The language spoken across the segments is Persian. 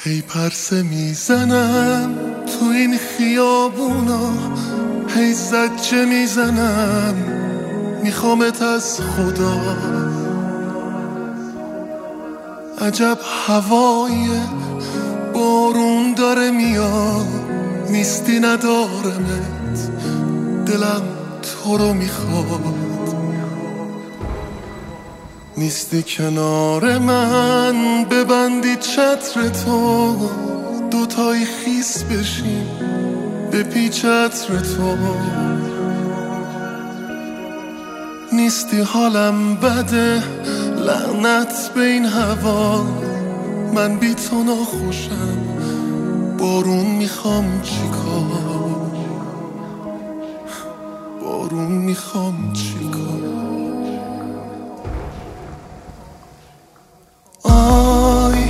هی پرسه میزنم تو این خیابونا، هی زجه میزنم میخوامت از خدا. عجب هوای بارون داره میاد، نیستی ندارمت، دلم تو رو میخواد. نیستی کنار من، ببندی چتر تو، دوتایی خیس بشیم به پی چتر تو. نیستی حالم بده، لعنت به این هوا، من بی تو ناخوشم، بارون میخوام چیکار، بارون میخوام چیکار. آی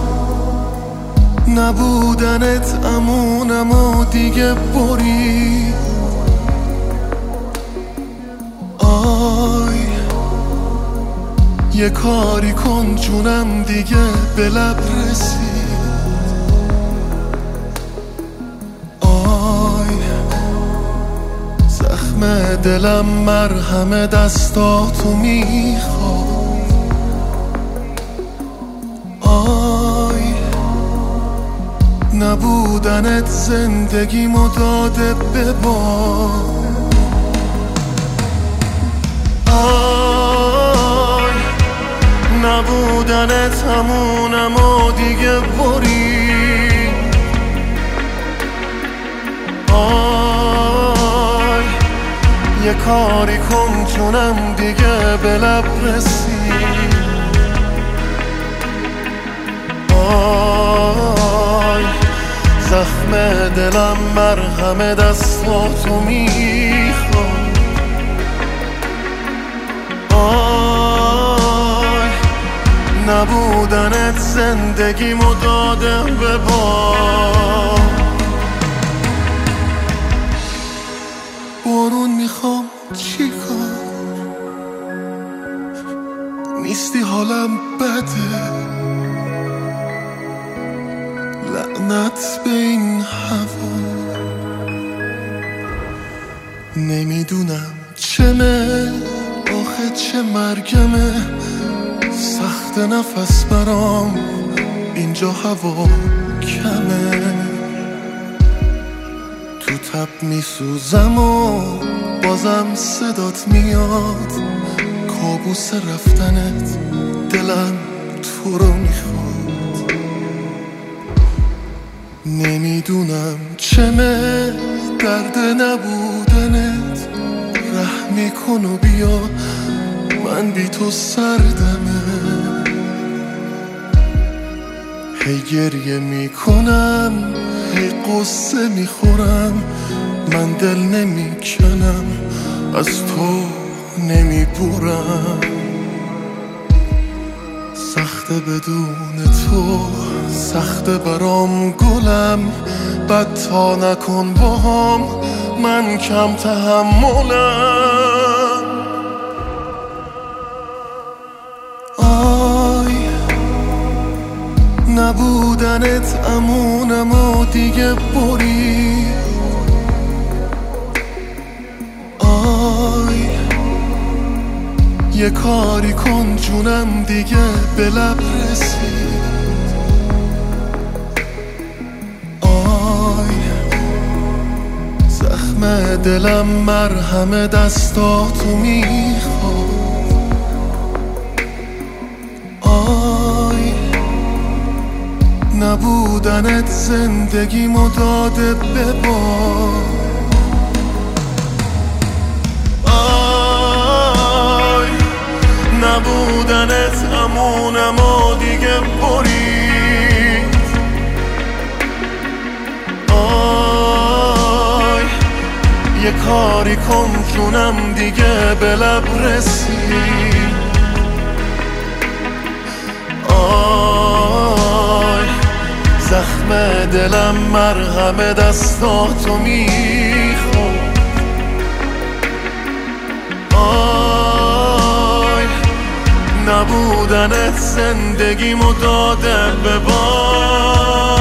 نبودنت امونم و دیگه برید. آی یه کاری کن جونم دیگه به لب رسید. آی زخم دلم مرهم دستاتو میخواد. آی نبودنت زندگیمو داده به باد. آی نبودنت همونم و دیگه برید. آی یه کاری کن جونم دیگه به لب رسید. آی زخم دلم مرهم دستاتو میخواد. آی نبودنت زندگیمو داده به باد. بارون میخوام چیکار، نیستی حالم بده، لعنت به این هوا. نمیدونم چمه آخه چه مرگمه، سخت نفس برام اینجا هوا کمه. تو تب میسوزم و بازم صدات میاد، کابوس رفتنت دلم تو رو میخواد. نمیدونم چمه درد نبودنت، رحمی کن و بیا من بی تو سردمه. هی گریه میکنم، هی قصه میخورم، من دل نمیکنم، از تو نمیبورم. سخته بدون تو، سخته برام گلم، بد تا نکن باهام، من کم تحملم. آی نبودنت امونم و دیگه برید. آی یه کاری کن جونم دیگه به لب رسید. آی زخم دلم مرهم دستاتو میخواد. آی نبودنت زندگیمو داده به باد. نبودنت امونم و دیگه برید. آی یه کاری کن جونم دیگه به لب رسید. آی زخم دلم مرهم دستاتو میخواد. نبود بودنت زندگیمو داده به باد.